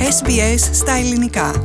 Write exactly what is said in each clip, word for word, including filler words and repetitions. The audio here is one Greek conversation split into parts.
Ες Μπι Ες στα ελληνικά.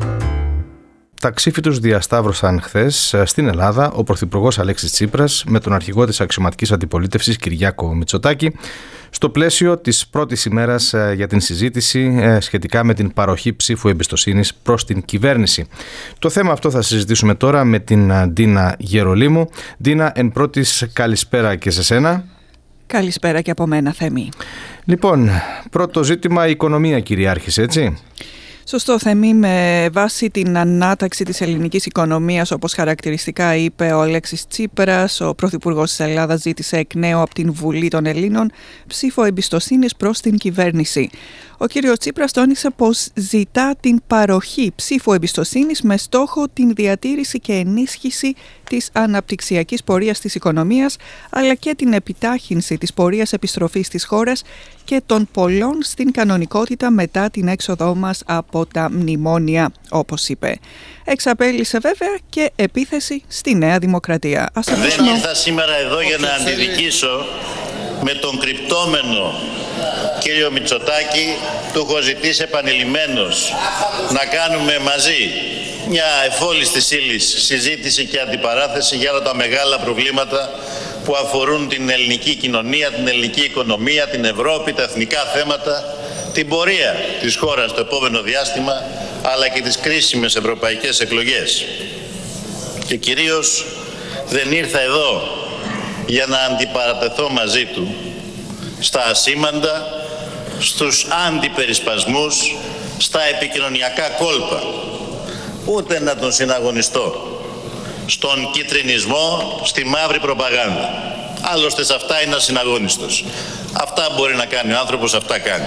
Τα ξύφη τους διασταύρωσαν χθες στην Ελλάδα ο Πρωθυπουργός Αλέξης Τσίπρας με τον αρχηγό της αξιωματικής αντιπολίτευσης Κυριάκο Μητσοτάκη στο πλαίσιο της πρώτης ημέρας για την συζήτηση σχετικά με την παροχή ψήφου εμπιστοσύνης προς την κυβέρνηση. Το θέμα αυτό θα συζητήσουμε τώρα με την Ντίνα Γερολίμου. Ντίνα, εν πρώτης καλησπέρα και σε σένα. Καλησπέρα και από μένα, Θέμη. Λοιπόν, πρώτο ζήτημα, η οικονομία κυριάρχησε, έτσι? Σωστό, Θέμη, με βάση την ανάταξη της ελληνικής οικονομίας, όπως χαρακτηριστικά είπε ο Αλέξης Τσίπρας, ο Πρωθυπουργός της Ελλάδας ζήτησε εκ νέου από την Βουλή των Ελλήνων ψήφο εμπιστοσύνης προς την κυβέρνηση. Ο κύριος Τσίπρας τόνισε πως ζητά την παροχή ψήφου εμπιστοσύνης με στόχο την διατήρηση και ενίσχυση της αναπτυξιακής πορείας της οικονομίας, αλλά και την επιτάχυνση της πορείας επιστροφής της χώρας και των πολλών στην κανονικότητα μετά την έξοδό μας από τα μνημόνια, όπως είπε. Εξαπέλυσε βέβαια και επίθεση στη Νέα Δημοκρατία. Ας Δεν ακούσουμε... ήρθα σήμερα εδώ για να αντιδικήσω με τον κρυπτόμενο κύριο Μητσοτάκη. Του έχω ζητήσει επανειλημμένως να κάνουμε μαζί μια εφόλιστης ύλης συζήτηση και αντιπαράθεση για όλα τα μεγάλα προβλήματα που αφορούν την ελληνική κοινωνία, την ελληνική οικονομία, την Ευρώπη, τα εθνικά θέματα, την πορεία της χώρας το επόμενο διάστημα, αλλά και τις κρίσιμες ευρωπαϊκές εκλογές. Και κυρίως δεν ήρθα εδώ για να αντιπαρατεθώ μαζί του στα ασήμαντα, στους αντιπερισπασμούς, στα επικοινωνιακά κόλπα, ούτε να τον συναγωνιστώ στον κιτρινισμό, στη μαύρη προπαγάνδα. Άλλωστε σε αυτά είναι ασυναγώνιστος. Αυτά μπορεί να κάνει ο άνθρωπος, αυτά κάνει.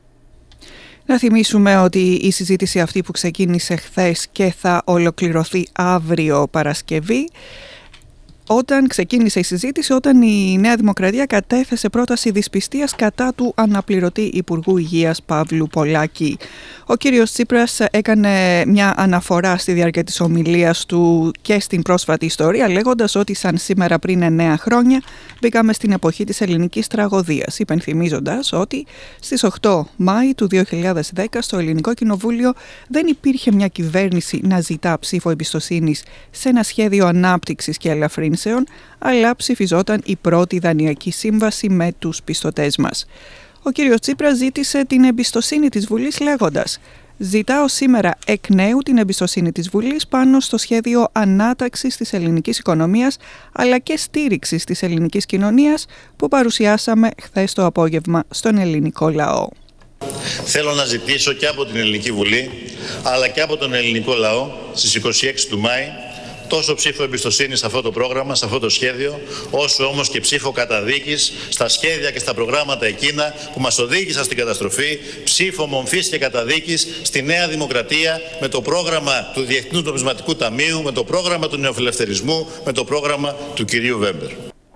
Να θυμίσουμε ότι η συζήτηση αυτή που ξεκίνησε χθες και θα ολοκληρωθεί αύριο Παρασκευή, όταν ξεκίνησε η συζήτηση, όταν η Νέα Δημοκρατία κατέθεσε πρόταση δυσπιστίας κατά του αναπληρωτή Υπουργού Υγείας Παύλου Πολάκη. Ο κύριος Τσίπρας έκανε μια αναφορά στη διάρκεια της ομιλίας του και στην πρόσφατη ιστορία, λέγοντας ότι σαν σήμερα πριν εννέα χρόνια μπήκαμε στην εποχή της ελληνικής τραγωδίας, υπενθυμίζοντας ότι στις οκτώ Μάη του δύο χιλιάδες δέκα στο Ελληνικό Κοινοβούλιο δεν υπήρχε μια κυβέρνηση να ζητά ψήφο εμπιστοσύνης σε ένα σχέδιο ανάπτυξης και ελαφρύνσεων, αλλά ψηφιζόταν η πρώτη δανειακή σύμβαση με τους πιστωτές μας. Ο κύριος Τσίπρας ζήτησε την εμπιστοσύνη της Βουλής λέγοντας «Ζητάω σήμερα εκ νέου την εμπιστοσύνη της Βουλής πάνω στο σχέδιο ανάταξης της ελληνικής οικονομίας αλλά και στήριξης της ελληνικής κοινωνίας που παρουσιάσαμε χθες το απόγευμα στον ελληνικό λαό». Θέλω να ζητήσω και από την Ελληνική Βουλή αλλά και από τον ελληνικό λαό στις είκοσι έξι του Μάη τόσο ψήφο εμπιστοσύνη σε αυτό το πρόγραμμα, σε αυτό το σχέδιο, όσο όμως και ψήφο καταδίκης στα σχέδια και στα προγράμματα εκείνα που μας οδήγησαν στην καταστροφή, ψήφο μομφής και καταδίκης στη Νέα Δημοκρατία με το πρόγραμμα του Διεθνούς Νομισματικού Ταμείου, με το πρόγραμμα του νεοφιλελευθερισμού, με το πρόγραμμα του κυρίου Βέμπερ.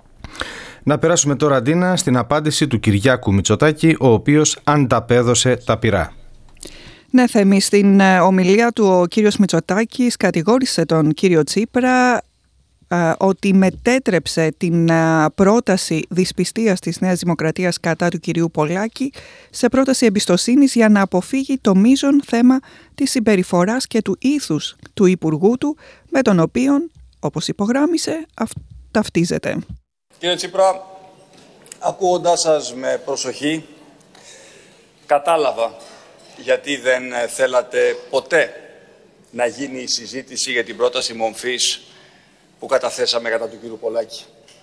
Να περάσουμε τώρα, Ντίνα, στην απάντηση του Κυριάκου Μητσοτάκη, ο οποίος ανταπέδωσε τα πυρά. Ναι, Θέμη, στην ομιλία του ο κύριος Μητσοτάκης κατηγόρησε τον κύριο Τσίπρα α, ότι μετέτρεψε την α, πρόταση δυσπιστίας της Νέας Δημοκρατίας κατά του κυρίου Πολάκη σε πρόταση εμπιστοσύνης για να αποφύγει το μείζον θέμα της συμπεριφοράς και του ήθους του Υπουργού του, με τον οποίον, όπως υπογράμμισε, αυ, ταυτίζεται. Κύριε Τσίπρα, ακούγοντάς σας με προσοχή, κατάλαβα γιατί δεν θέλατε ποτέ να γίνει η συζήτηση για την πρόταση μομφής που καταθέσαμε κατά του κύριου Πολάκη.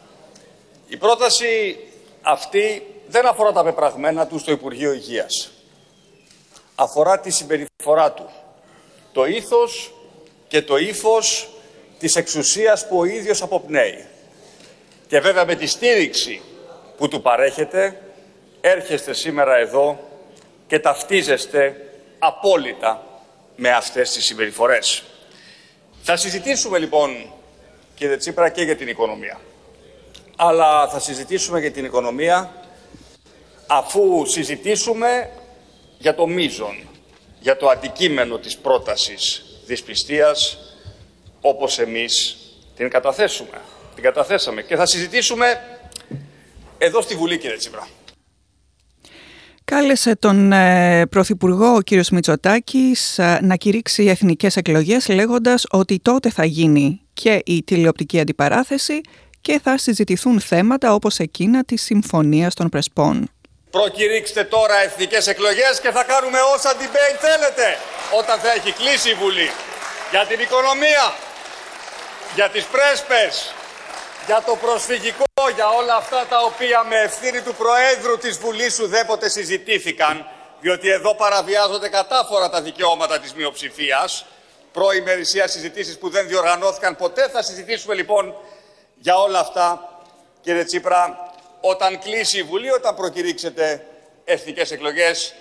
Η πρόταση αυτή δεν αφορά τα πεπραγμένα του στο Υπουργείο Υγείας. Αφορά τη συμπεριφορά του, το ήθος και το ύφος της εξουσίας που ο ίδιος αποπνέει. Και βέβαια με τη στήριξη που του παρέχετε, έρχεστε σήμερα εδώ και ταυτίζεστε απόλυτα με αυτές τις συμπεριφορές. Θα συζητήσουμε λοιπόν, κύριε Τσίπρα, και για την οικονομία. Αλλά θα συζητήσουμε για την οικονομία αφού συζητήσουμε για το μείζον, για το αντικείμενο της πρότασης δυσπιστίας, όπως εμείς την καταθέσουμε. Την καταθέσαμε και θα συζητήσουμε εδώ στη Βουλή, κύριε Τσίπρα. Κάλεσε τον ε, Πρωθυπουργό, ο κύριος Μητσοτάκης, ε, να κηρύξει εθνικές εκλογές, λέγοντας ότι τότε θα γίνει και η τηλεοπτική αντιπαράθεση και θα συζητηθούν θέματα όπως εκείνα της Συμφωνίας των Πρεσπών. Προκηρύξτε τώρα εθνικές εκλογές και θα κάνουμε όσα debate θέλετε όταν θα έχει κλείσει η Βουλή. Για την οικονομία, για τις πρέσπες, για το προσφυγικό, για όλα αυτά τα οποία με ευθύνη του Προέδρου της Βουλής ουδέποτε συζητήθηκαν, διότι εδώ παραβιάζονται κατάφορα τα δικαιώματα της μειοψηφίας, προημερησία συζητήσεις που δεν διοργανώθηκαν ποτέ. Θα συζητήσουμε λοιπόν για όλα αυτά, κύριε Τσίπρα, όταν κλείσει η Βουλή, όταν προκηρύξετε εθνικές εκλογές.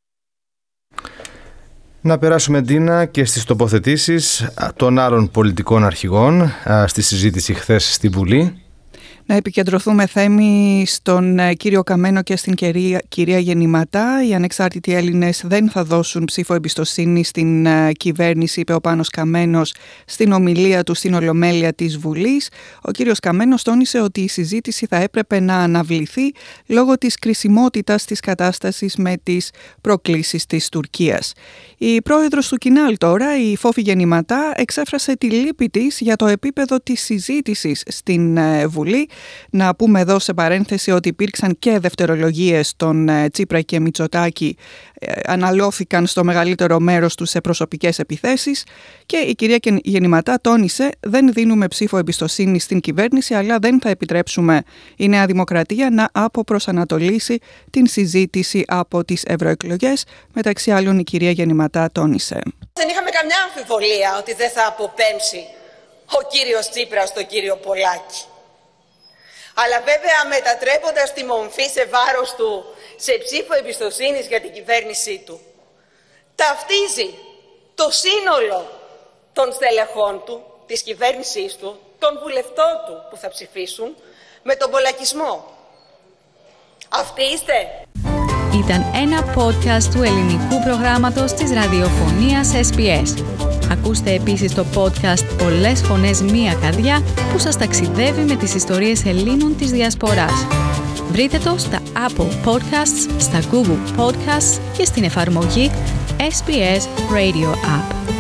Να περάσουμε, Ντίνα, και στις τοποθετήσεις των άλλων πολιτικών αρχηγών στη συζήτηση χθες στη Βουλή. Να επικεντρωθούμε, Θέμη, στον κύριο Καμένο και στην κυρία, κυρία Γεννηματά. Οι ανεξάρτητοι Έλληνες δεν θα δώσουν ψήφο εμπιστοσύνη στην uh, κυβέρνηση, είπε ο Πάνος Καμένος στην ομιλία του στην Ολομέλεια της Βουλής. Ο κύριος Καμένος τόνισε ότι η συζήτηση θα έπρεπε να αναβληθεί λόγω της κρισιμότητας της κατάστασης με τις προκλήσεις της Τουρκίας. Η πρόεδρος του Κινάλ τώρα, η Φόφη Γεννηματά, εξέφρασε τη λύπη της για το επίπεδο της συζήτησης στην uh, Βουλή. Να πούμε εδώ σε παρένθεση ότι υπήρξαν και δευτερολογίες των Τσίπρα και Μητσοτάκη, αναλώθηκαν στο μεγαλύτερο μέρος τους σε προσωπικές επιθέσεις και η κυρία Γεννηματά τόνισε: δεν δίνουμε ψήφο εμπιστοσύνη στην κυβέρνηση, αλλά δεν θα επιτρέψουμε η Νέα Δημοκρατία να αποπροσανατολίσει την συζήτηση από τις ευρωεκλογές. Μεταξύ άλλων, η κυρία Γεννηματά τόνισε: δεν είχαμε καμιά αμφιβολία ότι δεν θα αποπέμψει ο κύριος Τσίπρας στον κύριο Πολάκη. Αλλά βέβαια, μετατρέποντας τη μομφή σε βάρος του σε ψήφο εμπιστοσύνης για την κυβέρνησή του, ταυτίζει το σύνολο των στελεχών του, της κυβέρνησής του, των βουλευτών του που θα ψηφίσουν, με τον πολακισμό. Αυτοί είστε. Ήταν ένα podcast του ελληνικού προγράμματος της ραδιοφωνίας ες μπι ες. Ακούστε επίσης το podcast «Πολλές φωνές, μία καρδιά» που σας ταξιδεύει με τις ιστορίες Ελλήνων της Διασποράς. Βρείτε το στα Apple Podcasts, στα Google Podcasts και στην εφαρμογή ες μπι ες Radio App.